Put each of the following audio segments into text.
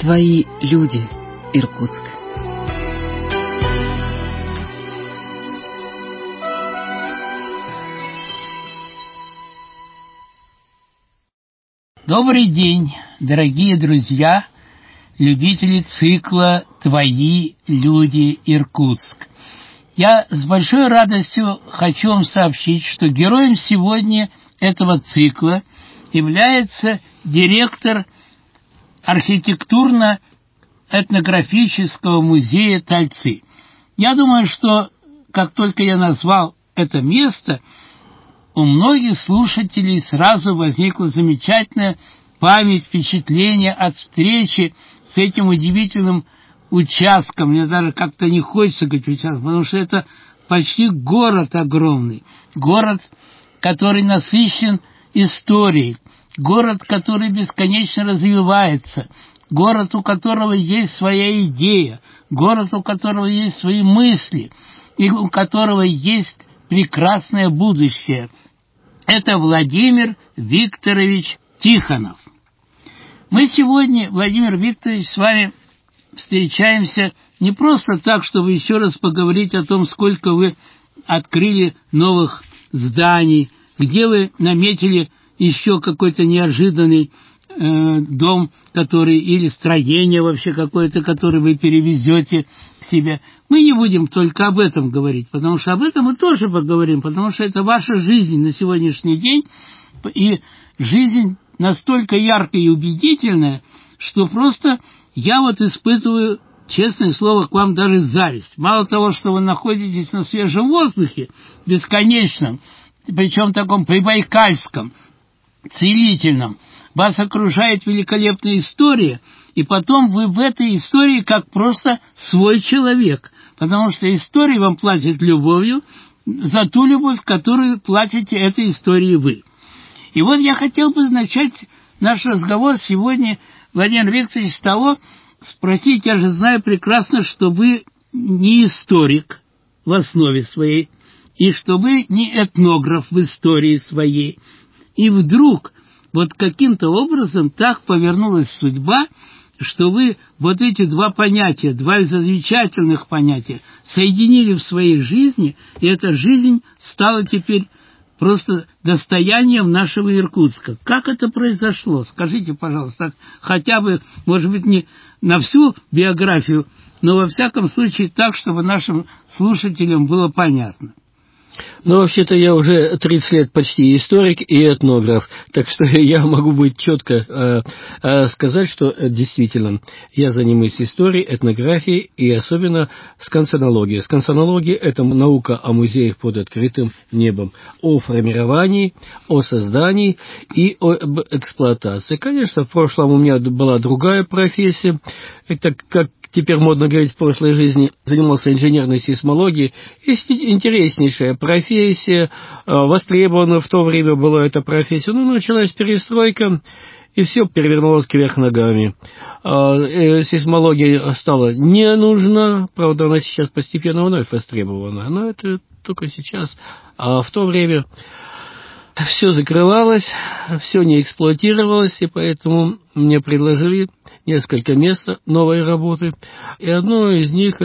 Твои люди, Иркутск. Добрый день, дорогие друзья, любители цикла «Твои люди, Иркутск». Я с большой радостью хочу вам сообщить, что героем сегодня этого цикла является директор архитектурно-этнографического музея Тальцы. Я думаю, что как только я назвал это место, у многих слушателей сразу возникла замечательная память, впечатление от встречи с этим удивительным участком. Мне даже как-то не хочется говорить участок, потому что это почти город огромный. Город, который насыщен историей. Город, который бесконечно развивается. Город, у которого есть своя идея. Город, у которого есть свои мысли. И у которого есть прекрасное будущее. Это Владимир Викторович Тихонов. Мы сегодня, Владимир Викторович, с вами встречаемся не просто так, чтобы еще раз поговорить о том, сколько вы открыли новых зданий, где вы наметили еще какой-то неожиданный дом, который, или строение вообще какое-то, которое вы перевезете к себе. Мы не будем только об этом говорить, потому что об этом мы тоже поговорим, потому что это ваша жизнь на сегодняшний день, и жизнь настолько яркая и убедительная, что просто я вот испытываю, честное слово, к вам даже зависть. Мало того, что вы находитесь на свежем воздухе, бесконечном, причем таком прибайкальском, целительном, вас окружает великолепная история, и потом вы в этой истории как просто свой человек, потому что история вам платит любовью за ту любовь, которую платите этой истории вы. И вот я хотел бы начать наш разговор сегодня, Владимир Викторович, с того, спросить, я же знаю прекрасно, что вы не историк в основе своей, и что вы не этнограф в истории своей. И вдруг вот каким-то образом так повернулась судьба, что вы вот эти два понятия, два замечательных понятия соединили в своей жизни, и эта жизнь стала теперь просто достоянием нашего Иркутска. Как это произошло? Скажите, пожалуйста, хотя бы, может быть, не на всю биографию, но во всяком случае так, чтобы нашим слушателям было понятно. Ну, вообще-то я уже 30 лет почти историк и этнограф, так что я могу быть четко сказать, что действительно я занимаюсь историей, этнографией и особенно скансонологией. Скансонология – это наука о музеях под открытым небом, о формировании, о создании и об эксплуатации. Конечно, в прошлом у меня была другая профессия, это как теперь модно говорить, в прошлой жизни занимался инженерной сейсмологией. Есть интереснейшая профессия, востребована в то время была эта профессия. Но началась перестройка, и все перевернулось кверх ногами. Сейсмология стала не нужна, правда, она сейчас постепенно вновь востребована, но это только сейчас. А в то время все закрывалось, все не эксплуатировалось, и поэтому мне предложили несколько мест новой работы. И одно из них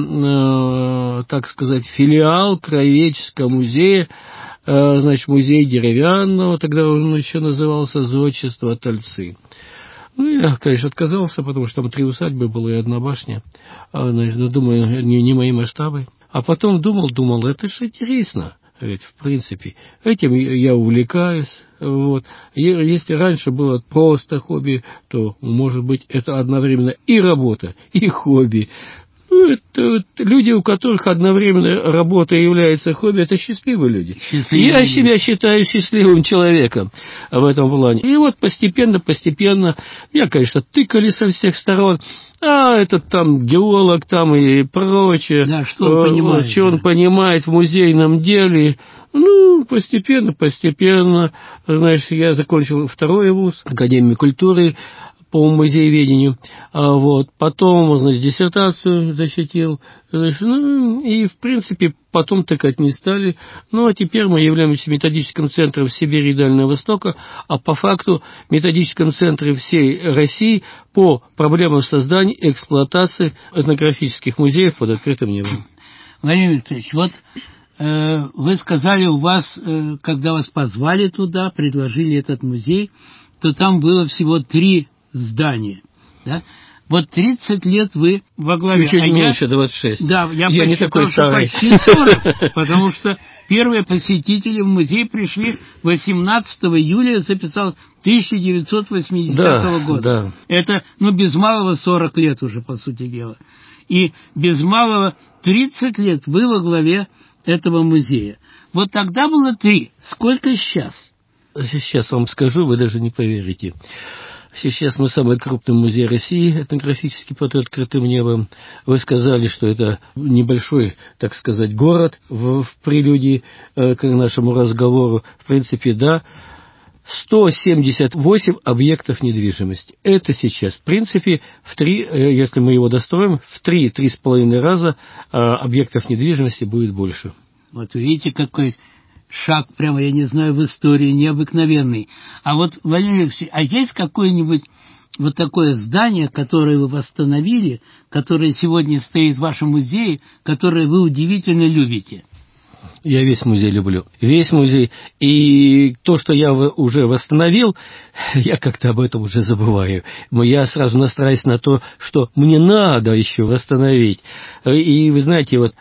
это, так сказать, филиал Краеведческого музея, значит, музей деревянного, тогда он еще назывался «Зодчество Тальцы». Ну, я, конечно, отказался, потому что там 3 усадьбы было и 1 башня. Значит, ну, думаю, не мои масштабы. А потом думал, это же интересно. Ведь, в принципе, этим я увлекаюсь. Вот. Если раньше было просто хобби, то, может быть, это одновременно и работа, и хобби. Ну, это люди, у которых одновременно работа является хобби, это счастливые люди. Я себя считаю счастливым человеком в этом плане. И вот постепенно, меня, конечно, тыкали со всех сторон. Этот там геолог там и прочее. Да, что он понимает. Что он понимает в музейном деле. Ну, постепенно. Знаешь, я закончил 2-й вуз, Академию культуры. по музееведению. Вот. Потом, значит, диссертацию защитил. Ну, и, в принципе, потом тыкать не стали. Ну, а теперь мы являемся методическим центром Сибири и Дальнего Востока, а по факту методическим центром всей России по проблемам создания и эксплуатации этнографических музеев под открытым небом. Владимир Викторович, вот вы сказали, у вас, когда вас позвали туда, предложили этот музей, то там было всего 3 здания, да? Вот 30 лет вы во главе. Чуть меньше, 26. Да, я не такой старый. Почти 40, потому что первые посетители в музей пришли 18 июля, записал 1980 года. Да. Это, без малого 40 лет уже, по сути дела. И без малого 30 лет вы во главе этого музея. Вот тогда было 3. Сколько сейчас? Сейчас вам скажу, вы даже не поверите. Сейчас мы самый крупный музей России, этнографический под открытым небом. Вы сказали, что это небольшой, так сказать, город в прелюдии к нашему разговору. В принципе, да. 178 объектов недвижимости. Это сейчас, в принципе, если мы его достроим, в 3-3,5 раза объектов недвижимости будет больше. Вот видите, какой шаг, прямо, я не знаю, в истории необыкновенный. А вот, Владимир Алексеевич, а есть какое-нибудь вот такое здание, которое вы восстановили, которое сегодня стоит в вашем музее, которое вы удивительно любите? Я весь музей люблю. Весь музей. И то, что я уже восстановил, я как-то об этом уже забываю. Я сразу настраиваюсь на то, что мне надо еще восстановить. И вы знаете, вот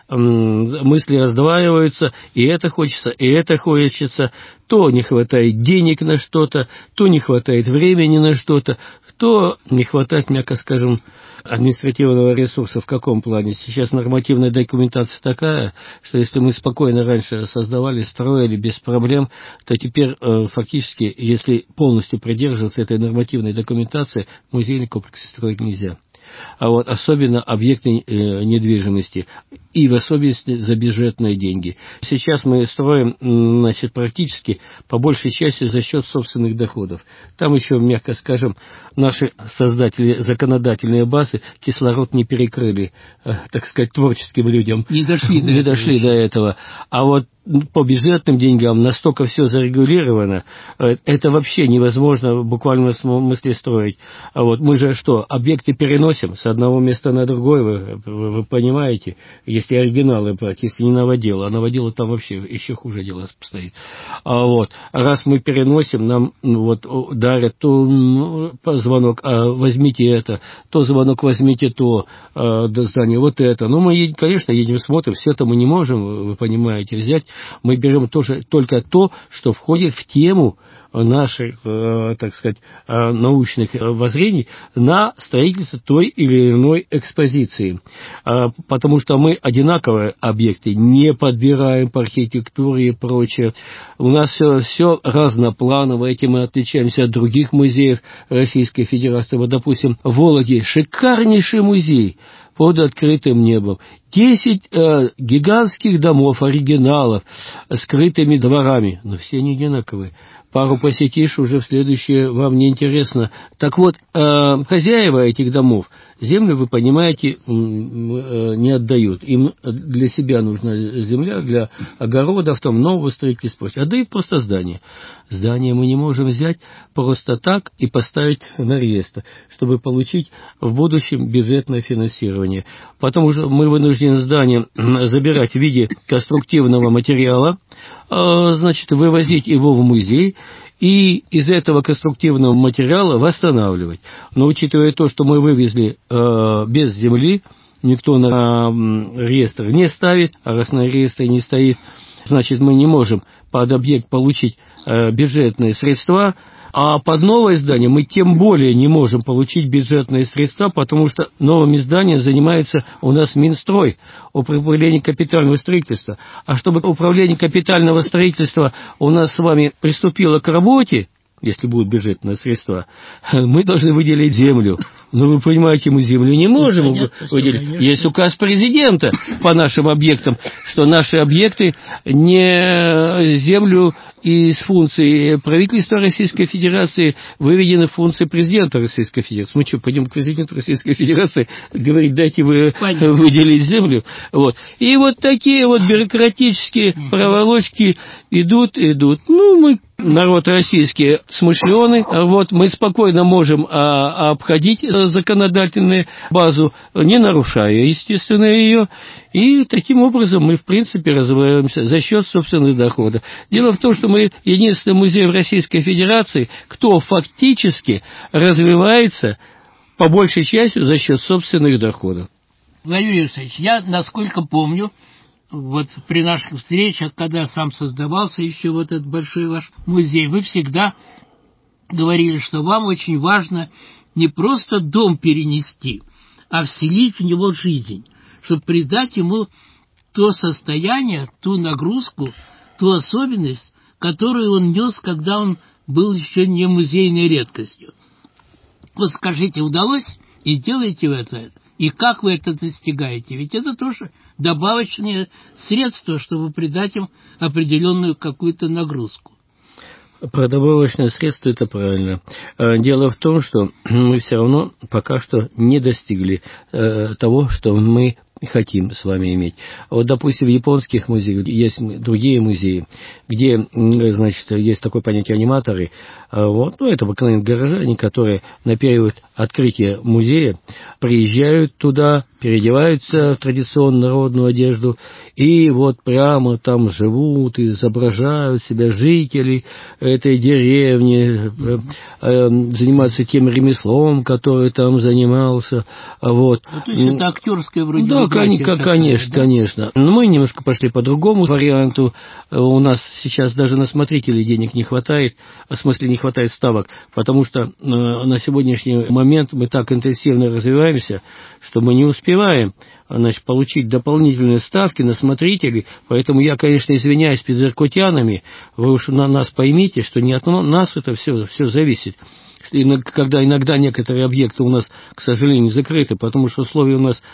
мысли раздваиваются, и это хочется, и это хочется. То не хватает денег на что-то, то не хватает времени на что-то, то не хватает, мягко скажем, административного ресурса. В каком плане? Сейчас нормативная документация такая, что если мы спокойно раньше создавали, строили без проблем, то теперь фактически, если полностью придерживаться этой нормативной документации, музейный комплекс строить нельзя. А вот особенно объекты недвижимости, и в особенности за бюджетные деньги. Сейчас мы строим, практически по большей части за счет собственных доходов. Там еще, мягко скажем, наши создатели законодательные базы кислород не перекрыли, так сказать, творческим людям. Не дошли до этого. А вот по бюджетным деньгам настолько все зарегулировано, это вообще невозможно в буквальном смысле строить. А вот мы же что, объекты переносим с одного места на другое, вы понимаете, если оригиналы брать, если не новоделы, а новоделы там вообще еще хуже дело стоит. А вот, раз мы переносим, нам дарят то звонок, возьмите это, то звонок, возьмите то здание, вот это. Но мы, конечно, едем, смотрим, все это мы не можем, вы понимаете, взять. Мы берем только то, что входит в тему наших, так сказать, научных воззрений на строительство той или иной экспозиции. Потому что мы одинаковые объекты не подбираем по архитектуре и прочее. У нас все разнопланово, этим мы отличаемся от других музеев Российской Федерации. Вот, допустим, в Вологде шикарнейший музей под открытым небом. 10 гигантских домов, оригиналов, с крытыми дворами. Но все не одинаковые. Пару посетишь, уже в следующее вам не интересно. Так вот, хозяева этих домов землю, вы понимаете, не отдают. Им для себя нужна земля, для огородов, там, нового строительства. Отдают просто здание. Здание мы не можем взять просто так и поставить на реестр, чтобы получить в будущем бюджетное финансирование. Потому что мы вынуждены здание забирать в виде конструктивного материала, вывозить его в музей и из этого конструктивного материала восстанавливать. Но учитывая то, что мы вывезли без земли, никто на реестр не ставит, а раз на реестре не стоит, значит, мы не можем под объект получить бюджетные средства, а под новое здание мы тем более не можем получить бюджетные средства, потому что новыми зданиями занимается у нас Минстрой, управление капитального строительства. А чтобы управление капитального строительства у нас с вами приступило к работе, если будут бюджетные средства, мы должны выделить землю. Ну, вы понимаете, мы землю не можем выделить. Конечно. Есть указ президента по нашим объектам, что наши объекты не землю из функций правительства Российской Федерации выведены в функции президента Российской Федерации. Мы что, пойдем к президенту Российской Федерации говорить, дайте вы выделить землю? Вот. И вот такие вот бюрократические проволочки идут. Ну, мы народ российский смышленый, вот, мы спокойно можем обходить законодательную базу, не нарушая, естественно, ее, и таким образом мы, в принципе, развиваемся за счет собственных доходов. Дело в том, что мы единственный музей в Российской Федерации, кто фактически развивается по большей части за счет собственных доходов. Владимир Александрович, я, насколько помню, вот при наших встречах, когда сам создавался еще вот этот большой ваш музей, вы всегда говорили, что вам очень важно не просто дом перенести, а вселить в него жизнь, чтобы придать ему то состояние, ту нагрузку, ту особенность, которую он нес, когда он был еще не музейной редкостью. Вот скажите, удалось и делаете вы это? И как вы это достигаете? Ведь это тоже добавочные средства, чтобы придать им определенную какую-то нагрузку. Про добавочные средства это правильно. Дело в том, что мы все равно пока что не достигли того, что мы хотим с вами иметь. Вот, допустим, в японских музеях есть другие музеи, где, значит, есть такое понятие аниматоры. Вот, ну, это обыкновенные горожане, которые на период открытия музея приезжают туда, переодеваются в традиционную народную одежду и вот прямо там живут, изображают себя жителей этой деревни, занимаются тем ремеслом, которое там занимался. Вот. Ну, то есть это актерское вроде. Да, конечно. Но мы немножко пошли по другому варианту. У нас сейчас даже на смотрителей денег не хватает, в смысле не хватает ставок, потому что на сегодняшний момент мы так интенсивно развиваемся, что мы не успеваем, значит, получить дополнительные ставки на смотрителей. Поэтому я, конечно, извиняюсь перед иркутянами, вы уж на нас поймите, что не от нас это все зависит. Когда иногда некоторые объекты у нас, к сожалению, закрыты, потому что условия у нас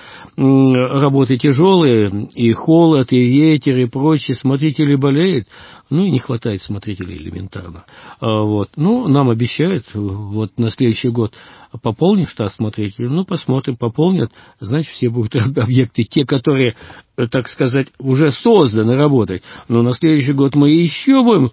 работы тяжелые, и холод, и ветер, и прочее, смотрители болеют, ну и не хватает смотрителей элементарно. Вот. Ну, нам обещают вот на следующий год пополнить штат смотрителей, ну, посмотрим, пополнят, значит, все будут объекты, те, которые, так сказать, уже созданы работать. Но на следующий год мы еще будем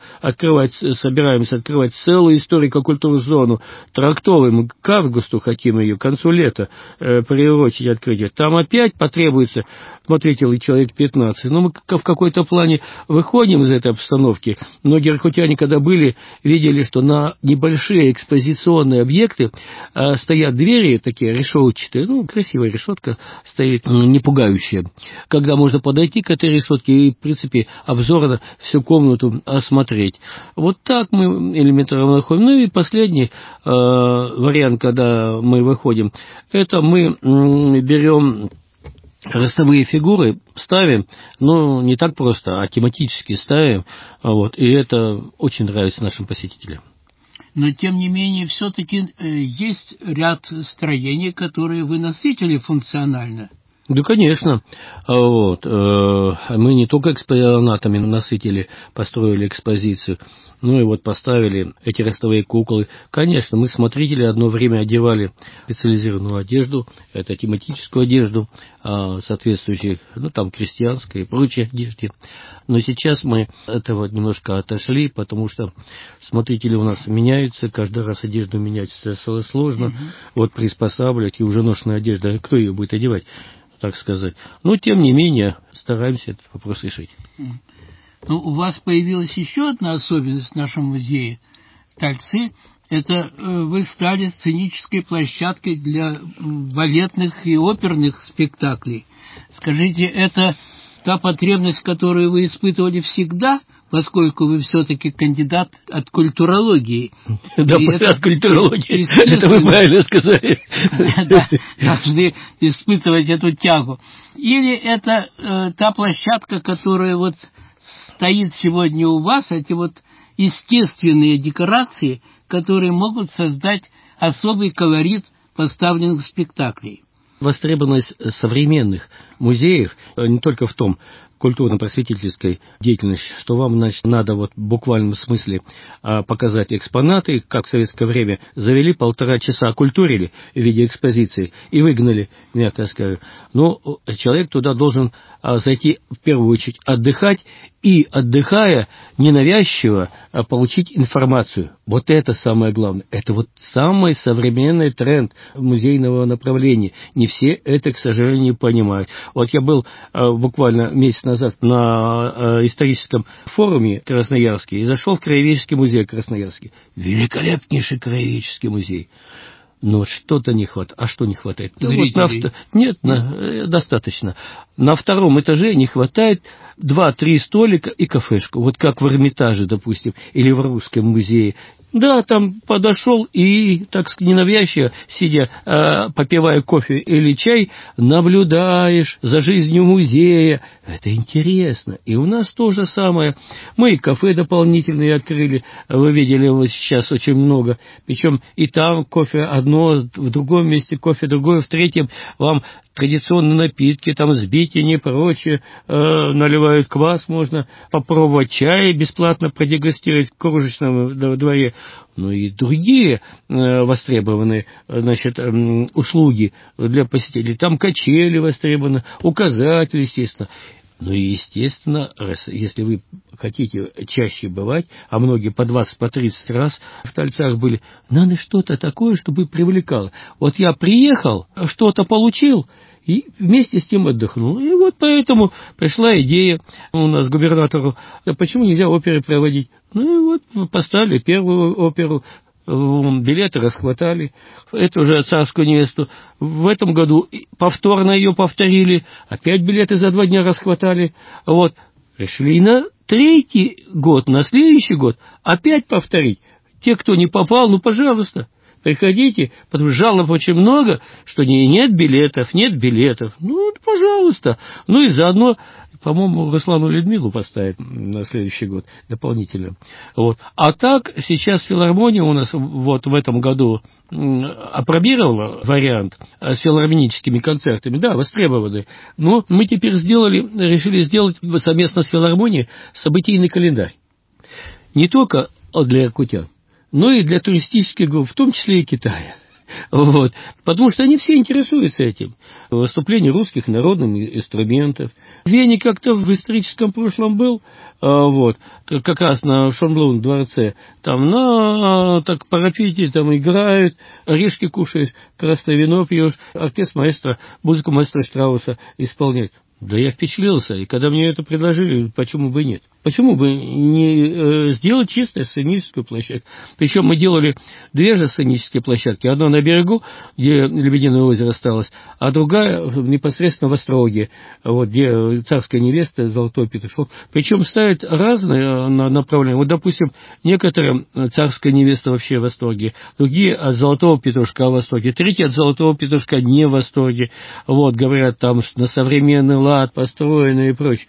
собираемся открывать целую историко-культурную зону, трактовую, мы к августу хотим ее, к концу лета приурочить открытие. Там опять потребуется смотрителей человек 15. Но мы в какой-то плане выходим из этой обстановки. Многие иркутяне, когда были, видели, что на небольшие экспозиционные объекты стоят двери такие решетчатые, ну, красивая решетка стоит, не пугающая, когда можно подойти к этой решетке и, в принципе, обзорно всю комнату осмотреть. Вот так мы элементарно выходим. Ну и последний вариант, когда мы выходим, это мы берем ростовые фигуры, ставим, но не так просто, а тематически ставим, вот, и это очень нравится нашим посетителям. Но, тем не менее, все-таки есть ряд строений, которые вы насытили функционально. Да, конечно. Вот. Мы не только экспонатами насытили, построили экспозицию, ну и вот поставили эти ростовые куклы. Конечно, мы смотрители одно время одевали специализированную одежду, это тематическую одежду, соответствующую, ну там крестьянской и прочей одежде. Но сейчас мы этого немножко отошли, потому что смотрители у нас меняются, каждый раз одежду менять сложно, вот приспосабливать, и уже ношенная одежда, кто ее будет одевать, так сказать. Но, тем не менее, стараемся этот вопрос решить. Ну, у вас появилась еще одна особенность в нашем музее «Стальцы». Это вы стали сценической площадкой для балетных и оперных спектаклей. Скажите, это та потребность, которую вы испытывали всегда, поскольку вы все-таки кандидат от культурологии? Да, от культурологии, это вы правильно сказали. Да, должны испытывать эту тягу. Или это та площадка, которая вот стоит сегодня у вас, эти вот естественные декорации, которые могут создать особый колорит поставленных спектаклей. Востребованность современных музеев не только в том, культурно-просветительской деятельности, что вам, значит, надо вот в буквальном смысле показать экспонаты, как в советское время завели, 1,5 часа окультурили в виде экспозиции и выгнали, мягко скажу. Но человек туда должен зайти в первую очередь отдыхать и, отдыхая, ненавязчиво получить информацию. Вот это самое главное. Это вот самый современный тренд музейного направления. Не все это, к сожалению, понимают. Вот я был буквально месяц назад на историческом форуме Красноярске и зашел в Краеведческий музей Красноярский. Великолепнейший краеведческий музей. Но вот что-то не хватает. А что не хватает? Нет, достаточно. На 2-м этаже не хватает 2-3 столика и кафешку. Вот как в Эрмитаже, допустим, или в Русском музее. Да, там подошел и, так сказать, ненавязчиво, сидя, попивая кофе или чай, наблюдаешь за жизнью музея. Это интересно. И у нас то же самое. Мы и кафе дополнительные открыли. Вы видели, вот сейчас очень много. Причем и там кофе одно, в другом месте кофе другое, в третьем вам традиционные напитки, там сбитень и прочее, наливают квас, можно попробовать чай, бесплатно продегустировать в кружечном дворе. Ну и другие востребованные, значит, услуги для посетителей. Там качели востребованы, указатели, естественно. Ну и, естественно, если вы хотите чаще бывать, а многие по 20, по 30 раз в Тольцах были, надо что-то такое, чтобы привлекало. Вот я приехал, что-то получил, и вместе с тем отдохнул. И вот поэтому пришла идея у нас губернатору, почему нельзя оперы проводить. Ну и вот поставили первую оперу, билеты расхватали, эту же «Царскую невесту». В этом году повторно ее повторили, опять билеты за 2 дня расхватали. Вот. Решили и на 3-й год, на следующий год опять повторить. Те, кто не попал, ну, пожалуйста, приходите, потому что жалоб очень много, что нет билетов. Ну, пожалуйста. Ну и заодно, по-моему, Руслану Людмилу поставят на следующий год дополнительно. Вот. А так, сейчас филармония у нас вот в этом году апробировала вариант с филармоническими концертами, да, востребованы. Но мы теперь решили сделать совместно с филармонией событийный календарь. Не только для якутян, но и для туристических групп, в том числе и Китая. Вот. Потому что они все интересуются этим. Выступление русских народных инструментов. В Вене как-то в историческом прошлом был, вот, как раз на Шонблоун дворце, там на так парапете там играют, орешки кушаешь, красное вино пьешь, оркестр маэстро, музыку маэстро Штрауса исполняет. Да я впечатлился, и когда мне это предложили, почему бы нет? Почему бы не сделать чисто сценическую площадку? Причем мы делали 2 же сценические площадки. Одна на берегу, где Лебединое озеро осталось, а другая непосредственно в Остроге, вот, где «Царская невеста», «Золотой петушок». Причем ставят разные направления. Вот, допустим, некоторые «Царская невеста» вообще в восторге, другие от «Золотого петушка» в восторге, третьи от «Золотого петушка» не в восторге. Вот, говорят, там на современный лад построенный и прочее.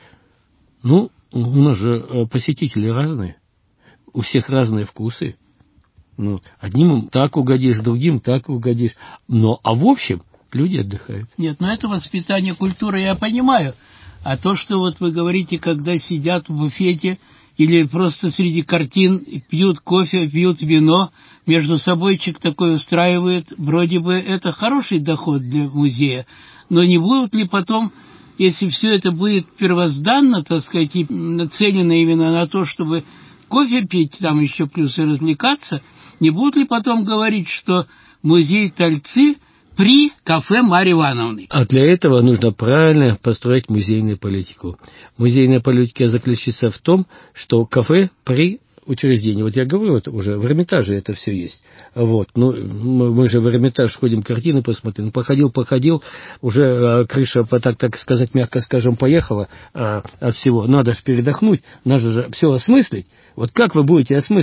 Ну, у нас же посетители разные, у всех разные вкусы. Ну, одним так угодишь, другим так угодишь. Но, а в общем, люди отдыхают. Нет, ну это воспитание культуры, я понимаю. А то, что вот вы говорите, когда сидят в буфете или просто среди картин пьют кофе, пьют вино, между собойчик такой устраивают, вроде бы это хороший доход для музея, но не будут ли потом, если все это будет первозданно, так сказать, и нацелено именно на то, чтобы кофе пить, там еще плюс и развлекаться, не будут ли потом говорить, что музей Тольцы при кафе Марьи Ивановны? А для этого нужно правильно построить музейную политику. Музейная политика заключается в том, что кафе при учреждении. Вот я говорю, вот уже в Эрмитаже это все есть. Вот. Ну, мы же в Эрмитаж ходим, картины посмотрим. Походил, уже крыша, так сказать, мягко скажем, поехала от всего. Надо же передохнуть, надо же все осмыслить. Вот как вы будете осмыслить?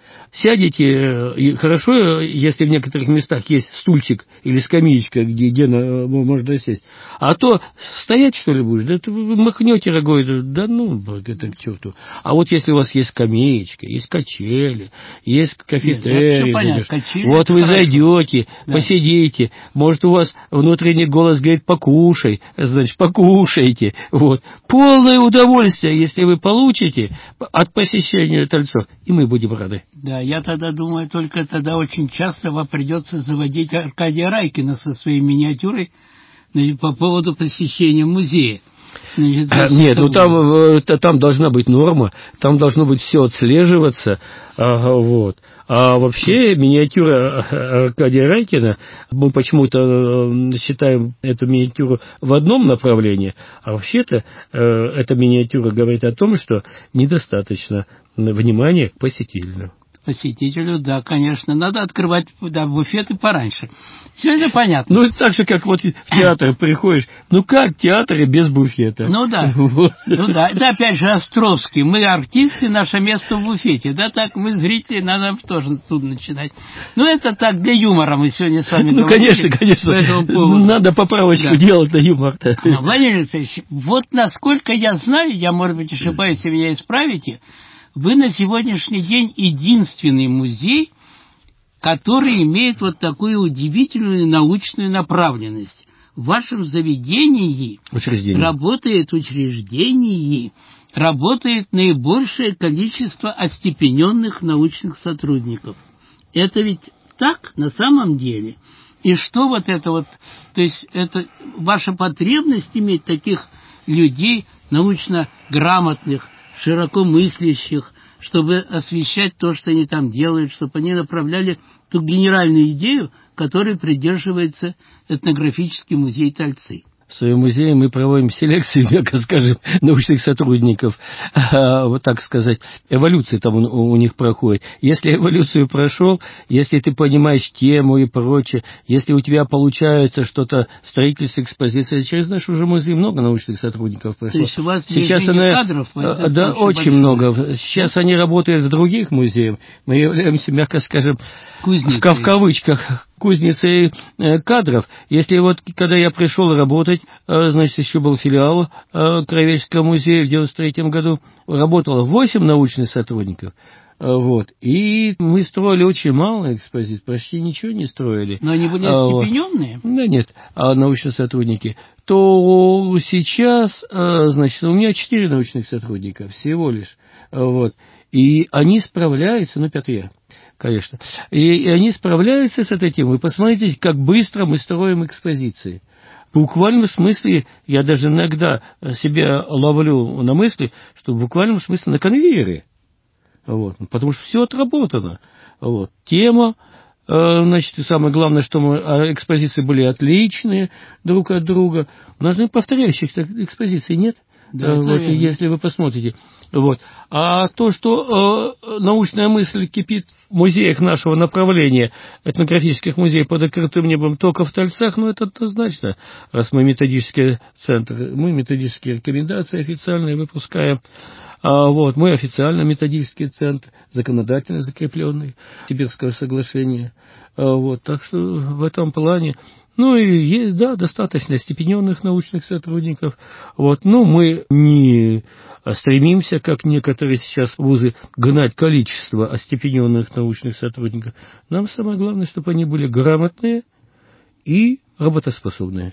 Сядете, и хорошо, если в некоторых местах есть стульчик или скамеечка, где можно сесть. А то стоять, что ли, будешь? Да вы махнете рогой, да ну, это к черту. А вот если у вас есть скамеечка, есть качели, есть кафетерий, вот вы зайдете, посидите, может, у вас внутренний голос говорит: покушай, значит, покушайте. Вот. Полное удовольствие, если вы получите от посещения Тольцов, и мы будем рады. Да, я тогда думаю, только тогда очень часто вам придется заводить Аркадия Райкина со своей миниатюрой по поводу посещения музея. Нет, ну там должна быть норма, там должно быть все отслеживаться, вот. А вообще миниатюра Аркадия Райкина, мы почему-то считаем эту миниатюру в одном направлении, а вообще-то эта миниатюра говорит о том, что недостаточно внимания к посетителю. Посетителю, да, конечно. Надо открывать буфеты пораньше. Все это понятно. Ну, так же, как вот в театр приходишь. Ну, как в театре без буфета? Ну, да. Вот. Ну, да. Это, опять же, Островский. Мы артисты, наше место в буфете. Да, так, мы зрители, надо тоже тут начинать. Ну, это так, для юмора мы сегодня с вами говорили. Конечно. Надо поправочку делать на юмор-то. Владимир Алексеевич, вот насколько я знаю, я, может быть, ошибаюсь, если меня исправите, вы на сегодняшний день единственный музей, который имеет вот такую удивительную научную направленность. В вашем заведении работает наибольшее количество остепененных научных сотрудников. Это ведь так на самом деле? И что вот это вот, то есть это ваша потребность иметь таких людей научно грамотных, широко мыслящих, чтобы освещать то, что они там делают, чтобы они направляли ту генеральную идею, которой придерживается этнографический музей Тольцы. В своем музее мы проводим селекцию, мягко скажем, научных сотрудников, вот так сказать, эволюция там у них проходит. Если эволюцию прошел, если ты понимаешь тему и прочее, если у тебя получается что-то, строительство, экспозиция, через наш уже музей много научных сотрудников прошло. То есть у вас сейчас кадров? Да, очень много. Сейчас они работают в других музеях. Мы являемся, мягко скажем, в кавычках, кузницей кадров. Если вот, когда я пришел работать, значит, еще был филиал Краеведческого музея в 1993 году, работало 8 научных сотрудников. Вот. И мы строили очень мало экспозиций, почти ничего не строили. Но они были остепененные? Да нет, научные сотрудники. То сейчас, значит, у меня 4 научных сотрудника всего лишь. Вот. И они справляются, 5 я. Конечно. И они справляются с этой темой. Вы посмотрите, как быстро мы строим экспозиции. В буквальном смысле, я даже иногда себя ловлю на мысли, что в буквальном смысле на конвейере. Вот. Потому что все отработано. Вот. Тема, значит, и самое главное, что экспозиции были отличные друг от друга. У нас же повторяющихся экспозиций нет. Да, вот, если вы посмотрите. Вот. А то, что научная мысль кипит в музеях нашего направления, этнографических музеев под открытым небом только в Тольцах, это однозначно. Раз мы методический центр, мы методические рекомендации официальные выпускаем. Вот, мы официально методический центр, законодательно закрепленный, Сибирского соглашения. Вот, так что в этом плане... и есть, да, достаточно остепененных научных сотрудников. Вот, мы не стремимся, как некоторые сейчас вузы, гнать количество остепененных научных сотрудников. Нам самое главное, чтобы они были грамотные и работоспособные.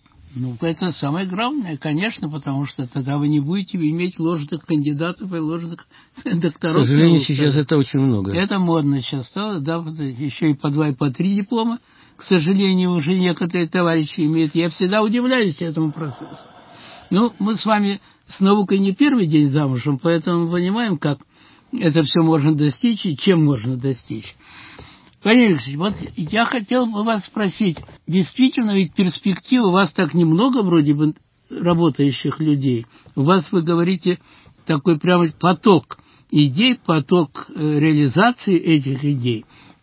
Это самое главное, конечно, потому что тогда вы не будете иметь ложных кандидатов и ложных докторов. К сожалению, сейчас это очень много. Это модно сейчас стало, да, еще и по 2, и по 3 диплома. К сожалению, уже некоторые товарищи имеют. Я всегда удивляюсь этому процессу. Мы с вами с наукой не первый день замужем, поэтому понимаем, как это все можно достичь и чем можно достичь. Владимир Алексеевич, вот я хотел бы вас спросить, действительно, ведь перспектив у вас так немного вроде бы работающих людей. У вас, вы говорите, такой прямо поток идей, поток реализации этих идей.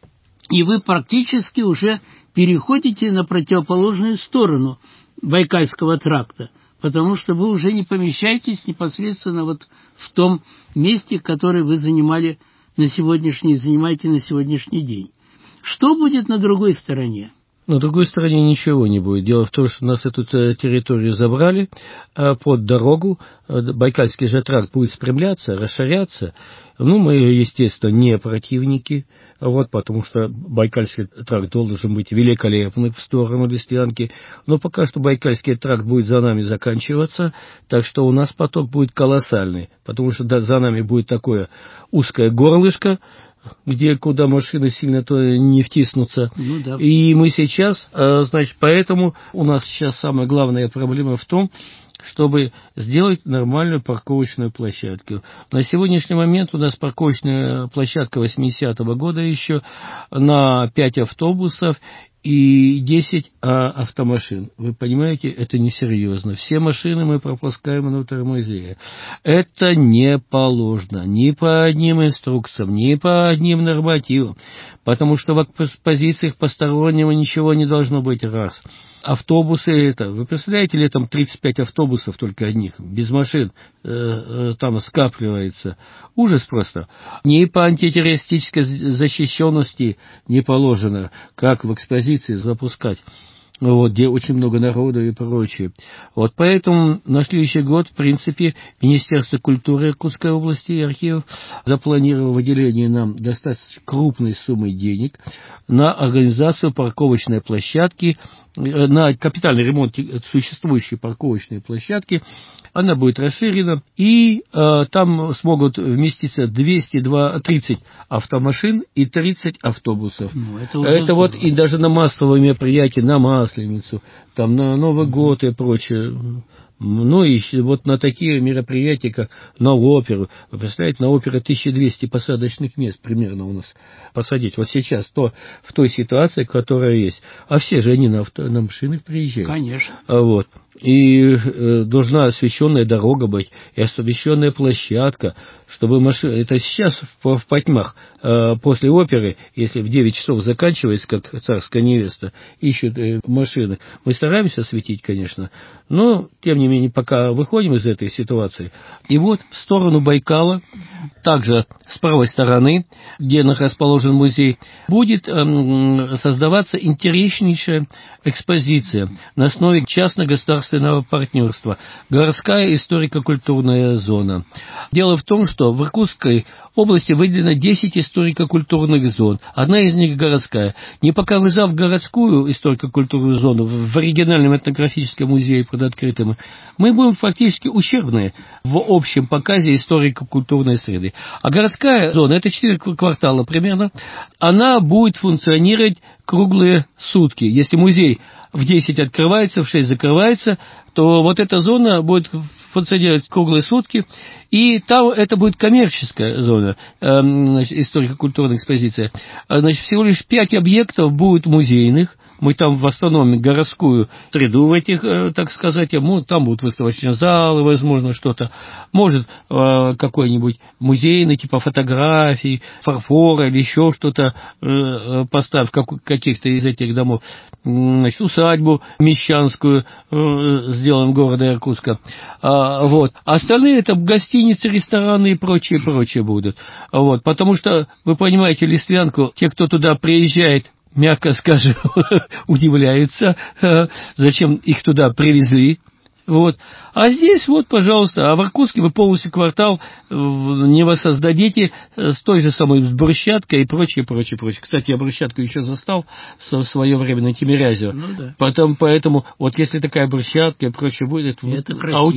И вы практически уже переходите на противоположную сторону Байкальского тракта, потому что вы уже не помещаетесь непосредственно вот в том месте, которое вы занимали на сегодняшний, занимаете на сегодняшний день. Что будет на другой стороне? На другой стороне ничего не будет. Дело в том, что нас эту территорию забрали под дорогу. Байкальский же тракт будет спрямляться, расширяться. Ну, мы, естественно, не противники, потому что Байкальский тракт должен быть великолепный в сторону Листвянки. Но пока что Байкальский тракт будет за нами заканчиваться, так что у нас поток будет колоссальный, потому что за нами будет такое узкое горлышко, куда машины сильно-то не втиснутся. Ну, да. И мы сейчас, поэтому у нас сейчас самая главная проблема в том, чтобы сделать нормальную парковочную площадку. На сегодняшний момент у нас парковочная площадка 80-го года еще на 5 автобусов и 10 автомашин. Вы понимаете, это несерьезно. Все машины мы пропускаем внутрь музея. Это не положено ни по одним инструкциям, ни по одним нормативам, потому что в экспозициях постороннего ничего не должно быть, раз. Автобусы, вы представляете, летом 35 автобусов только одних, без машин, там скапливается. Ужас просто. Ни по антитеррористической защищенности не положено, как в экспозиции запускать. Где очень много народу и прочее. Поэтому на следующий год, в принципе, Министерство культуры Иркутской области и архивов запланировало выделение нам достаточно крупной суммы денег на организацию парковочной площадки, на капитальный ремонт существующей парковочной площадки. Она будет расширена, и там смогут вместиться 230 автомашин и 30 автобусов. Это и даже на массовые мероприятия, на Масленицу, там на Новый год и прочее. Ну и на такие мероприятия, как на оперу. Вы представляете, на оперу 1200 посадочных мест примерно у нас посадить. Сейчас в той ситуации, которая есть. А все же они на машинах приезжают. Конечно. И должна освещенная дорога быть, и освещенная площадка, чтобы машины... Это сейчас в потьмах после оперы, если в 9 часов заканчивается, как царская невеста, ищут машины. Мы стараемся осветить, конечно, но, тем не менее, пока выходим из этой ситуации. И в сторону Байкала, также с правой стороны, где расположен музей, будет создаваться интереснейшая экспозиция на основе частно-государственного партнерства. Городская историко-культурная зона. Дело в том, что в Иркутской области выделено 10 историко-культурных зон. Одна из них городская. Не показав городскую историко-культурную зону в оригинальном этнографическом музее под открытым, мы будем фактически ущербные в общем показе историко-культурной среды. А городская зона, это 4 квартала примерно, она будет функционировать круглые сутки. Если музей в 10 открывается, в 6 закрывается, то эта зона будет функционировать круглые сутки, и там это будет коммерческая зона, историко-культурная экспозиция. Всего лишь 5 объектов будет музейных. Мы там восстановим городскую среду в этих, так сказать, там будут выставочные залы, возможно, что-то. Может, какой-нибудь музейный, типа фотографий, фарфора или еще что-то поставь в каких-то из этих домов. Усадьбу мещанскую сделаем города Иркутска. Остальные это гостиницы, рестораны и прочее будут. Потому что, вы понимаете, Листвянку, те, кто туда приезжает, мягко скажем, удивляются, зачем их туда привезли. А здесь, пожалуйста, в Иркутске вы полностью квартал не воссоздадите с той же самой брусчаткой и прочее. Кстати, я брусчатку еще застал в свое время на Тимирязево. Да. Поэтому, если такая брусчатка и прочее будет, это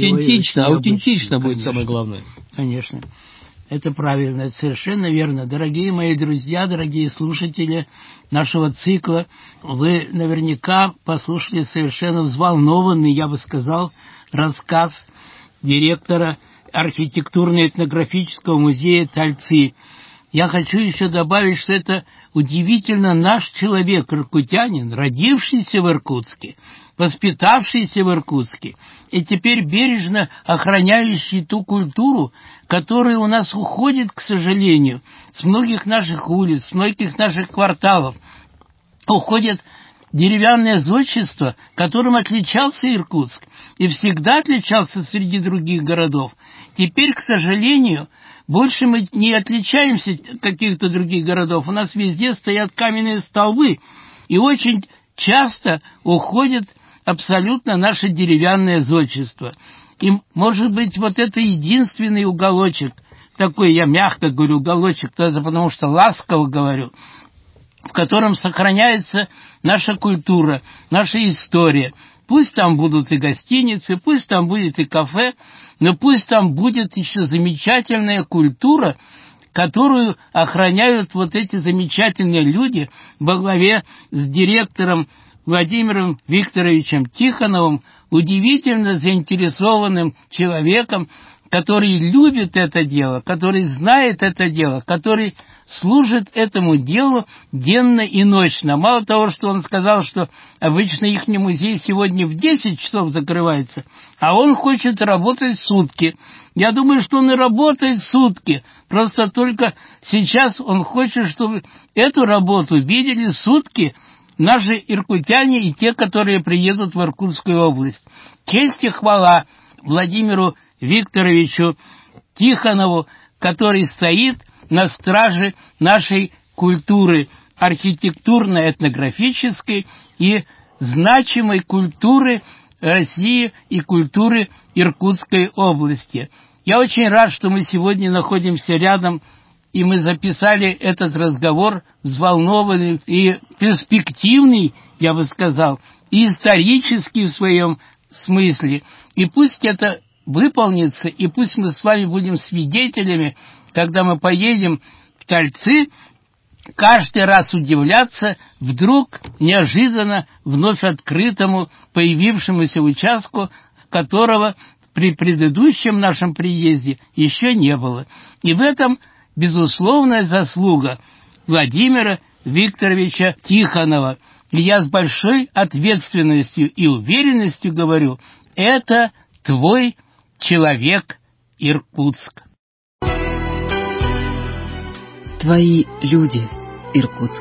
аутентично будет, конечно. Самое главное. Конечно. Это правильно, это совершенно верно. Дорогие мои друзья, дорогие слушатели нашего цикла, вы наверняка послушали совершенно взволнованный, я бы сказал, рассказ директора архитектурно-этнографического музея Тальцы. Я хочу еще добавить, что это удивительно наш человек, иркутянин, родившийся в Иркутске, воспитавшийся в Иркутске и теперь бережно охраняющий ту культуру, которая у нас уходит, к сожалению, с многих наших улиц, с многих наших кварталов. Уходит деревянное зодчество, которым отличался Иркутск и всегда отличался среди других городов Теперь, к сожалению, больше мы не отличаемся от каких-то других городов. У нас везде стоят каменные столбы, и очень часто уходит абсолютно наше деревянное зодчество. И, может быть, вот это единственный уголочек, такой, я мягко говорю, уголочек, это потому что ласково говорю, в котором сохраняется наша культура, наша история. Пусть там будут и гостиницы, пусть там будет и кафе, но пусть там будет еще замечательная культура, которую охраняют вот эти замечательные люди во главе с директором Владимиром Викторовичем Тихоновым, удивительно заинтересованным человеком, который любит это дело, который знает это дело, который служит этому делу денно и ночно. Мало того, что он сказал, что обычно их музей сегодня в 10 часов закрывается, а он хочет работать сутки. Я думаю, что он и работает сутки, просто только сейчас он хочет, чтобы эту работу видели сутки наши иркутяне и те, которые приедут в Иркутскую область. Честь и хвала Владимиру Викторовичу Тихонову, который стоит на страже нашей культуры, архитектурно-этнографической и значимой культуры России и культуры Иркутской области. Я очень рад, что мы сегодня находимся рядом, и мы записали этот разговор взволнованный и перспективный, я бы сказал, и исторический в своем смысле. И пусть это выполнится, и пусть мы с вами будем свидетелями, когда мы поедем в Тальцы, каждый раз удивляться вдруг неожиданно вновь открытому появившемуся участку, которого при предыдущем нашем приезде еще не было. И в этом безусловная заслуга Владимира Викторовича Тихонова. И я с большой ответственностью и уверенностью говорю, это твой человек, Иркутск. Твои люди, Иркутск.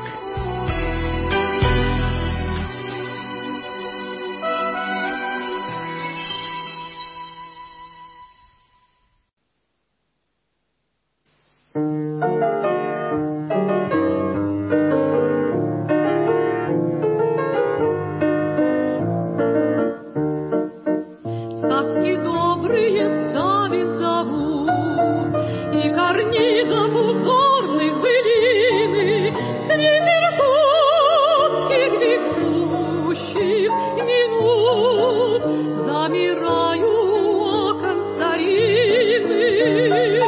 Сказки добрые ставит зовут, и карнизов узорных былины среди иркутских бегущих минут замираю окон старинных.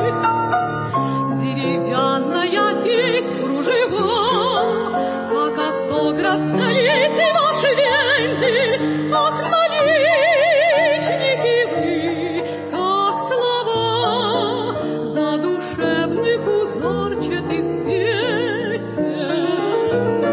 Деревянная песнь кружевом, как автограф столетий ваш вензель. Ах, наличники вы, как слова задушевных узорчатых песен.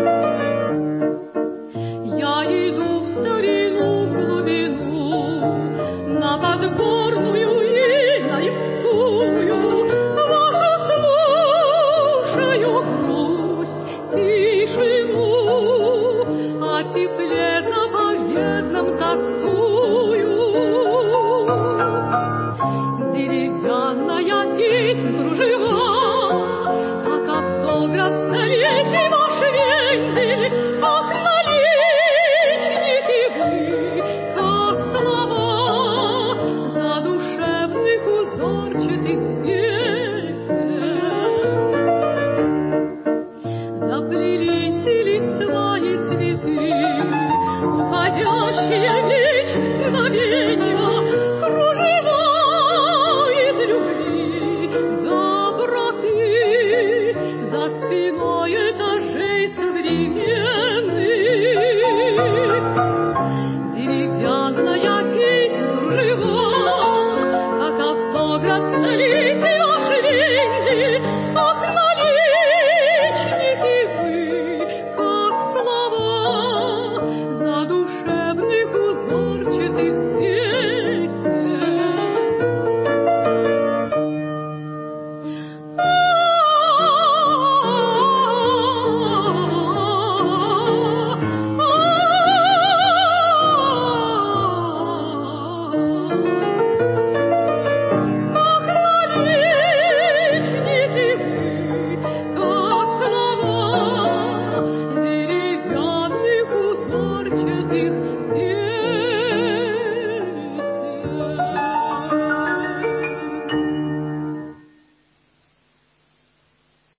Я иду в старину в глубину, на подгорную и на Ямскую, вашу слушаю грусть, тишину, о тепле заповедном тоску.